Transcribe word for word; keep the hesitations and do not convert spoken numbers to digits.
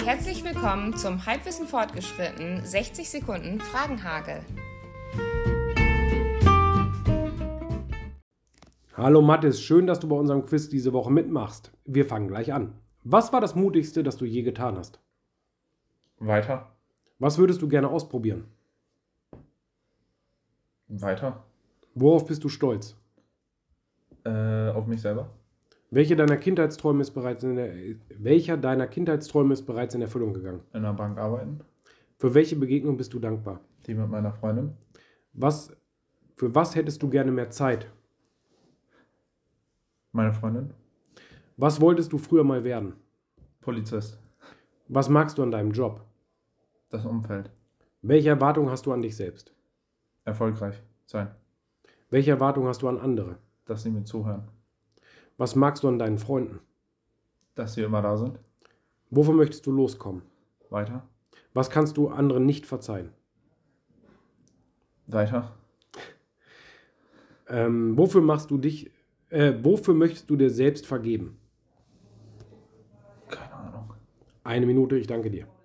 Herzlich willkommen zum Halbwissen fortgeschritten sechzig Sekunden Fragenhagel. Hallo Mathis, schön, dass du bei unserem Quiz diese Woche mitmachst. Wir fangen gleich an. Was war das Mutigste, das du je getan hast? Weiter. Was würdest du gerne ausprobieren? Weiter. Worauf bist du stolz? Äh, auf mich selber. Welche deiner Kindheitsträume ist bereits in der, welcher deiner Kindheitsträume ist bereits in Erfüllung gegangen? In einer Bank arbeiten. Für welche Begegnung bist du dankbar? Die mit meiner Freundin. Was, für was hättest du gerne mehr Zeit? Meine Freundin. Was wolltest du früher mal werden? Polizist. Was magst du an deinem Job? Das Umfeld. Welche Erwartungen hast du an dich selbst? Erfolgreich sein. Welche Erwartungen hast du an andere? Dass sie mir zuhören. Was magst du an deinen Freunden? Dass sie immer da sind. Wovon möchtest du loskommen? Weiter. Was kannst du anderen nicht verzeihen? Weiter. Ähm, wofür machst du dich, äh, wofür möchtest du dir selbst vergeben? Keine Ahnung. Eine Minute, ich danke dir.